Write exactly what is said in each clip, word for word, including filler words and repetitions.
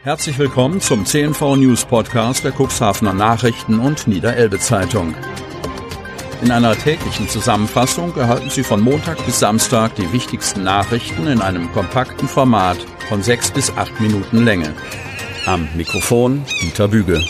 Herzlich willkommen zum C N V News Podcast der Cuxhavener Nachrichten und Niederelbe Zeitung. In einer täglichen Zusammenfassung erhalten Sie von Montag bis Samstag die wichtigsten Nachrichten in einem kompakten Format von sechs bis acht Minuten Länge. Am Mikrofon Dieter Büge.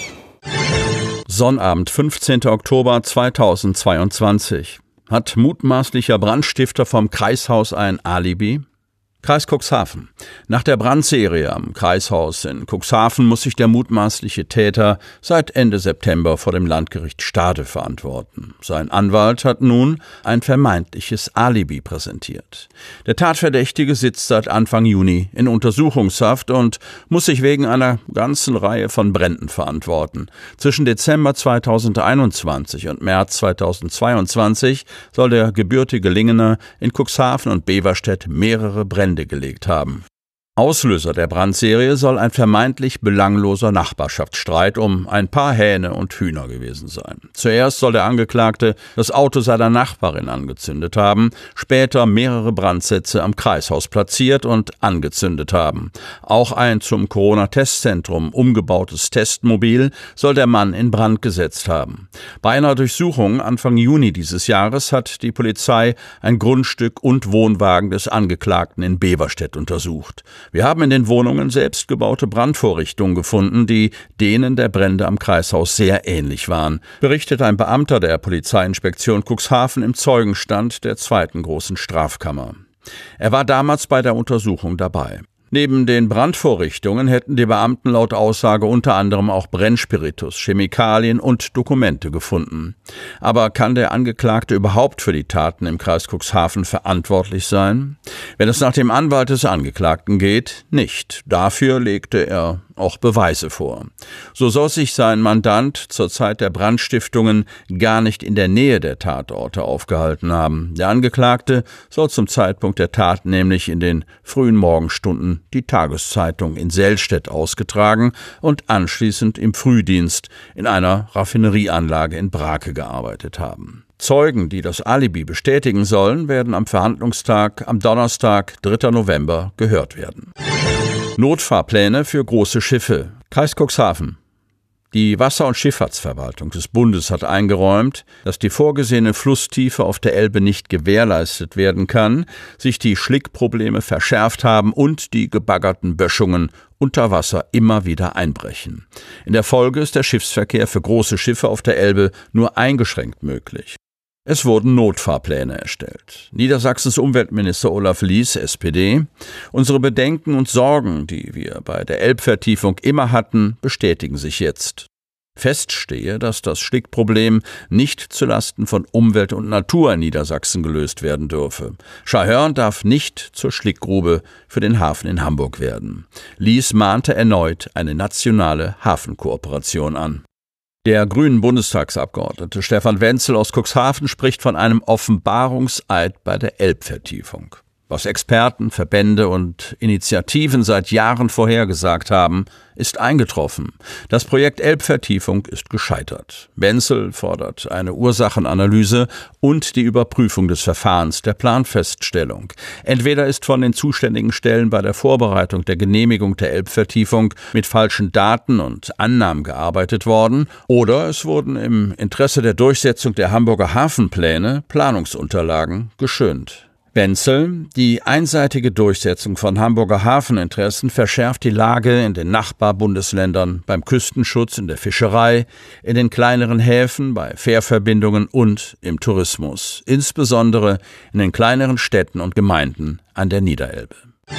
Sonnabend, fünfzehnten Oktober zweitausendzweiundzwanzig. Hat mutmaßlicher Brandstifter vom Kreishaus ein Alibi? Kreis Cuxhaven. Nach der Brandserie am Kreishaus in Cuxhaven muss sich der mutmaßliche Täter seit Ende September vor dem Landgericht Stade verantworten. Sein Anwalt hat nun ein vermeintliches Alibi präsentiert. Der Tatverdächtige sitzt seit Anfang Juni in Untersuchungshaft und muss sich wegen einer ganzen Reihe von Bränden verantworten. Zwischen Dezember zweitausendeinundzwanzig und März zweitausendzweiundzwanzig soll der gebürtige Lingener in Cuxhaven und Beverstedt mehrere Brände gelegt haben. Auslöser der Brandserie soll ein vermeintlich belangloser Nachbarschaftsstreit um ein paar Hähne und Hühner gewesen sein. Zuerst soll der Angeklagte das Auto seiner Nachbarin angezündet haben, später mehrere Brandsätze am Kreishaus platziert und angezündet haben. Auch ein zum Corona-Testzentrum umgebautes Testmobil soll der Mann in Brand gesetzt haben. Bei einer Durchsuchung Anfang Juni dieses Jahres hat die Polizei ein Grundstück und Wohnwagen des Angeklagten in Beverstedt untersucht. Wir haben in den Wohnungen selbstgebaute Brandvorrichtungen gefunden, die denen der Brände am Kreishaus sehr ähnlich waren, berichtet ein Beamter der Polizeiinspektion Cuxhaven im Zeugenstand der zweiten großen Strafkammer. Er war damals bei der Untersuchung dabei. Neben den Brandvorrichtungen hätten die Beamten laut Aussage unter anderem auch Brennspiritus, Chemikalien und Dokumente gefunden. Aber kann der Angeklagte überhaupt für die Taten im Kreis Cuxhaven verantwortlich sein? Wenn es nach dem Anwalt des Angeklagten geht, nicht. Dafür legte er auch Beweise vor. So soll sich sein Mandant zur Zeit der Brandstiftungen gar nicht in der Nähe der Tatorte aufgehalten haben. Der Angeklagte soll zum Zeitpunkt der Tat nämlich in den frühen Morgenstunden die Tageszeitung in Selstedt ausgetragen und anschließend im Frühdienst in einer Raffinerieanlage in Brake gearbeitet haben. Zeugen, die das Alibi bestätigen sollen, werden am Verhandlungstag am Donnerstag, dritter November, gehört werden. Notfahrpläne für große Schiffe. Kreis Cuxhaven. Die Wasser- und Schifffahrtsverwaltung des Bundes hat eingeräumt, dass die vorgesehene Flusstiefe auf der Elbe nicht gewährleistet werden kann, sich die Schlickprobleme verschärft haben und die gebaggerten Böschungen unter Wasser immer wieder einbrechen. In der Folge ist der Schiffsverkehr für große Schiffe auf der Elbe nur eingeschränkt möglich. Es wurden Notfahrpläne erstellt. Niedersachsens Umweltminister Olaf Lies, S P D. Unsere Bedenken und Sorgen, die wir bei der Elbvertiefung immer hatten, bestätigen sich jetzt. Fest stehe, dass das Schlickproblem nicht zulasten von Umwelt und Natur in Niedersachsen gelöst werden dürfe. Scharhörn darf nicht zur Schlickgrube für den Hafen in Hamburg werden. Lies mahnte erneut eine nationale Hafenkooperation an. Der grünen Bundestagsabgeordnete Stefan Wenzel aus Cuxhaven spricht von einem Offenbarungseid bei der Elbvertiefung. Was Experten, Verbände und Initiativen seit Jahren vorhergesagt haben, ist eingetroffen. Das Projekt Elbvertiefung ist gescheitert. Wenzel fordert eine Ursachenanalyse und die Überprüfung des Verfahrens der Planfeststellung. Entweder ist von den zuständigen Stellen bei der Vorbereitung der Genehmigung der Elbvertiefung mit falschen Daten und Annahmen gearbeitet worden, oder es wurden im Interesse der Durchsetzung der Hamburger Hafenpläne Planungsunterlagen geschönt. Wenzel: Die einseitige Durchsetzung von Hamburger Hafeninteressen verschärft die Lage in den Nachbarbundesländern beim Küstenschutz, in der Fischerei, in den kleineren Häfen, bei Fährverbindungen und im Tourismus, insbesondere in den kleineren Städten und Gemeinden an der Niederelbe.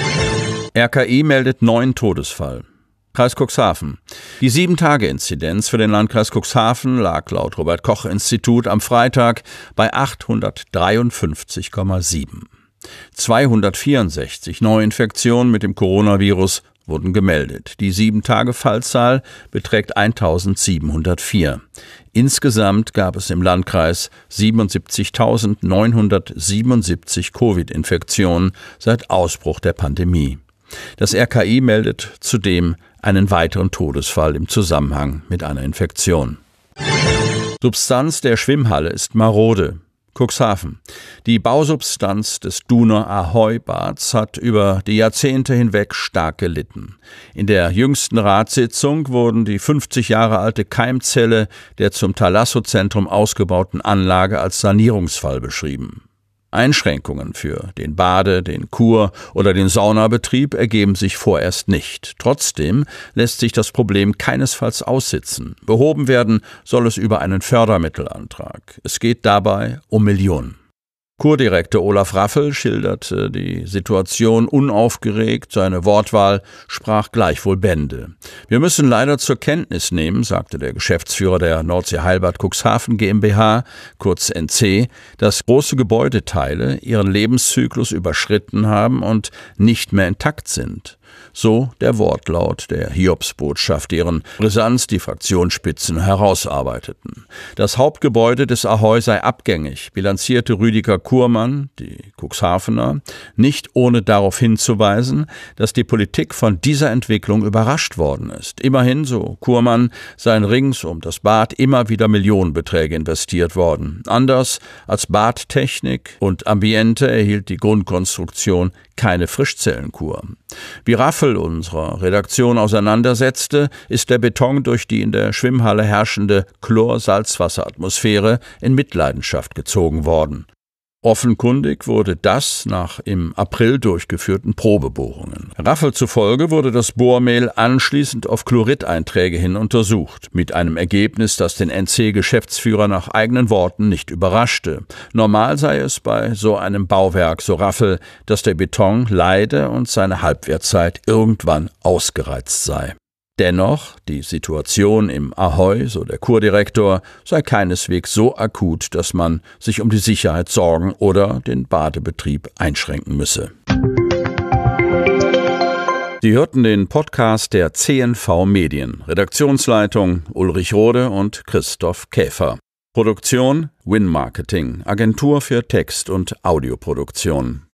R K I meldet neuen Todesfall. Kreis Cuxhaven. Die sieben-Tage-Inzidenz für den Landkreis Cuxhaven lag laut Robert-Koch-Institut am Freitag bei achthundertdreiundfünfzig Komma sieben. zweihundertvierundsechzig Neuinfektionen mit dem Coronavirus wurden gemeldet. Die sieben-Tage-Fallzahl beträgt eintausendsiebenhundertvier. Insgesamt gab es im Landkreis siebenundsiebzigtausendneunhundertsiebenundsiebzig Covid-Infektionen seit Ausbruch der Pandemie. Das R K I meldet zudem einen weiteren Todesfall im Zusammenhang mit einer Infektion. Substanz der Schwimmhalle ist marode. Cuxhaven. Die Bausubstanz des Duner Ahoi-Bads hat über die Jahrzehnte hinweg stark gelitten. In der jüngsten Ratssitzung wurden die fünfzig Jahre alte Keimzelle der zum Thalasso-Zentrum ausgebauten Anlage als Sanierungsfall beschrieben. Einschränkungen für den Bade-, den Kur- oder den Saunabetrieb ergeben sich vorerst nicht. Trotzdem lässt sich das Problem keinesfalls aussitzen. Behoben werden soll es über einen Fördermittelantrag. Es geht dabei um Millionen. Kurdirektor Olaf Raffel schilderte die Situation unaufgeregt, seine Wortwahl sprach gleichwohl Bände. Wir müssen leider zur Kenntnis nehmen, sagte der Geschäftsführer der Nordsee Heilbad Cuxhaven GmbH, kurz N C, dass große Gebäudeteile ihren Lebenszyklus überschritten haben und nicht mehr intakt sind. So der Wortlaut der Hiobsbotschaft, deren Brisanz die Fraktionsspitzen herausarbeiteten. Das Hauptgebäude des Ahoi sei abgängig, bilanzierte Rüdiger Kurmann, die Cuxhavener, nicht ohne darauf hinzuweisen, dass die Politik von dieser Entwicklung überrascht worden ist. Immerhin, so Kurmann, seien rings um das Bad immer wieder Millionenbeträge investiert worden. Anders als Badtechnik und Ambiente erhielt die Grundkonstruktion keine Frischzellenkur. Wie Raffel unserer Redaktion auseinandersetzte, ist der Beton durch die in der Schwimmhalle herrschende Chlor-Salzwasseratmosphäre in Mitleidenschaft gezogen worden. Offenkundig wurde das nach im April durchgeführten Probebohrungen. Raffel zufolge wurde das Bohrmehl anschließend auf Chlorid-Einträge hin untersucht, mit einem Ergebnis, das den N C-Geschäftsführer nach eigenen Worten nicht überraschte. Normal sei es bei so einem Bauwerk, so Raffel, dass der Beton leide und seine Halbwertzeit irgendwann ausgereizt sei. Dennoch, die Situation im Ahoi, so der Kurdirektor, sei keineswegs so akut, dass man sich um die Sicherheit sorgen oder den Badebetrieb einschränken müsse. Sie hörten den Podcast der C N V Medien. Redaktionsleitung Ulrich Rode und Christoph Käfer. Produktion Win Marketing, Agentur für Text- und Audioproduktion.